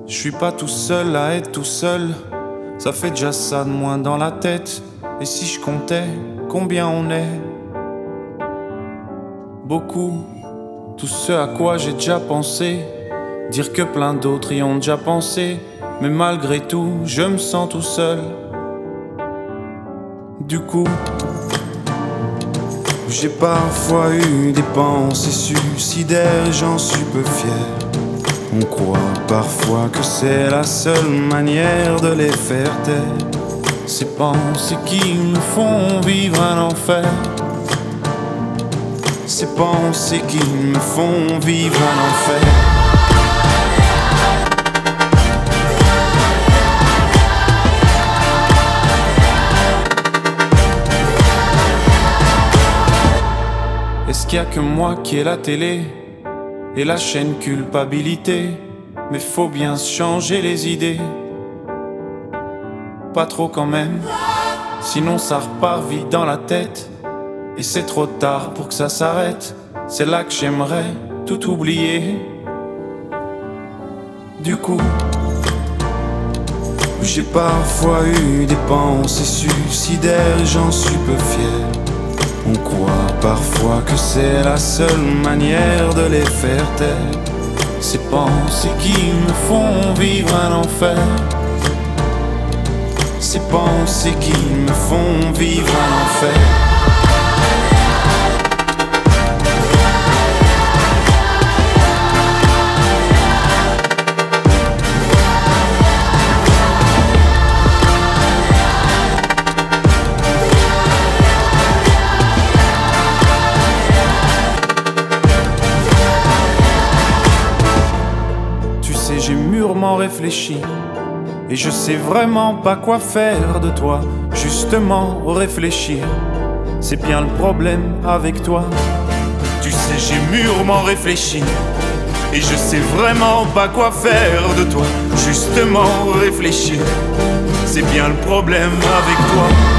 Je suis pas tout seul à être tout seul. Ça fait déjà ça de moins dans la tête. Et si je comptais combien on est? Beaucoup. Tout ce à quoi j'ai déjà pensé. Dire que plein d'autres y ont déjà pensé. Mais malgré tout, je me sens tout seul. Du coup, j'ai parfois eu des pensées suicidaires, j'en suis peu fier. On croit parfois que c'est la seule manière de les faire taire. Ces pensées qui me font vivre un enfer. Ces pensées qui me font vivre un enfer. Est-ce qu'il y a que moi qui ai la télé et la chaîne culpabilité? Mais faut bien se changer les idées. Pas trop quand même, sinon ça repart vite dans la tête. Et c'est trop tard pour que ça s'arrête. C'est là que j'aimerais tout oublier. Du coup, j'ai parfois eu des pensées suicidaires, j'en suis peu fier. On croit parfois que c'est la seule manière de les faire taire. Ces pensées qui me font vivre un enfer. Ces pensées qui me font vivre un enfer. J'ai mûrement réfléchi et je sais vraiment pas quoi faire de toi. Justement réfléchir, c'est bien le problème avec toi. Tu sais, j'ai mûrement réfléchi et je sais vraiment pas quoi faire de toi. Justement réfléchir, c'est bien le problème avec toi.